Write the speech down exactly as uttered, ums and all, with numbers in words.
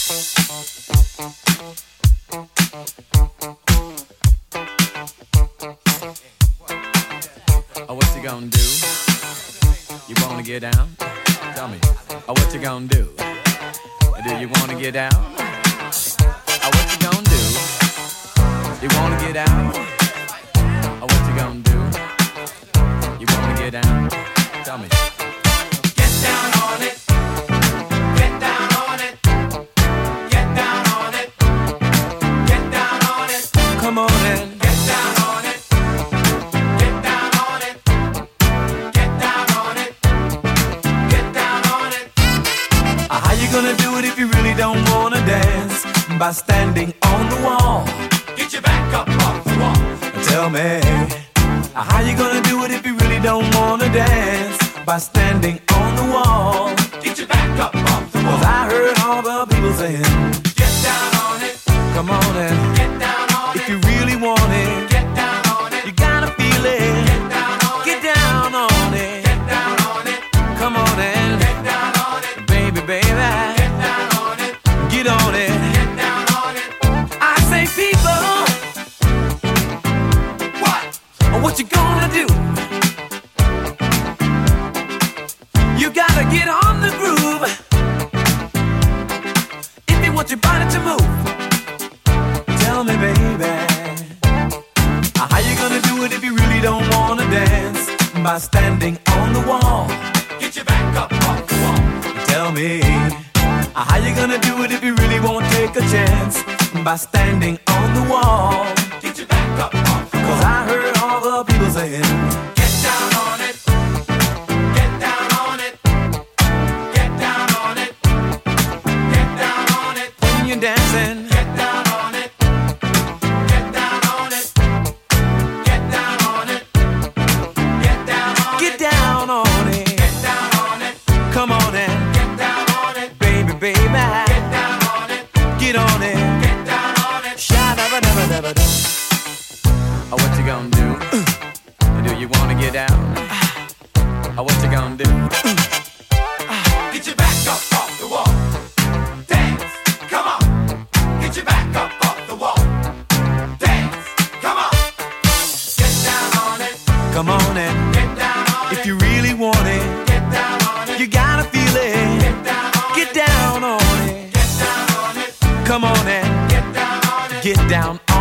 Oh, what you gonna do? You wanna get down? Tell me. Oh, what you gonna do? Do you wanna get down? Oh, what you gonna do? You wanna get out? Oh, what you gonna do? You wanna get down? Tell me. Get down on it. Get down on it. Get down on it. Get down on it. Come on in. Get down on it. Get down on it. Get down on it. Get down on it. How you gonna do it if you really don't wanna dance? By standing on the wall. Get your back up off the wall. Tell me, how you gonna do it if you really don't wanna dance? By standing on the wall. Get your back up off the wall. 'Cause I heard all the people saying, Get down on it. come on and Get down on it. if you really want it, Get down on it. you gotta feel it. Get down on it. Get down on it. Get down on it. Come on and Get down on it. baby, baby, Get down on it. get on it. Get down on it. I say, people, What? what you gonna do? You gotta get on the groove if you want your body to move. Tell me, baby, how you gonna do it if you really don't wanna dance? By standing on the wall. Get your back up off the wall. Tell me, how you gonna do it if you really won't take a chance? By standing on the wall. Get your back up off the 'Cause wall. I heard all the people saying, Get down on it. Get down on it. Get down on it. Get down on it. when you're dancing, Get down on it. Get down on it. Get down on it. Get down on get it. down on it. Get down on it. Come on and Get down on it. baby, baby, Get down on it. get on it. Get down on it. Sha-da-ba-da-ba-da-ba-da. Oh, what you gonna do? Do you wanna get down? Oh, what you gonna do? Get your back up off the wall. Dance. Come on. Get your back up off the wall. Dance. Come on. Get down on it. Come on and Get down on it. if you really want it, Get down on it. you gotta feel it. Get down on Get it. down on it. Get down on it. Come on and Get down on it. get down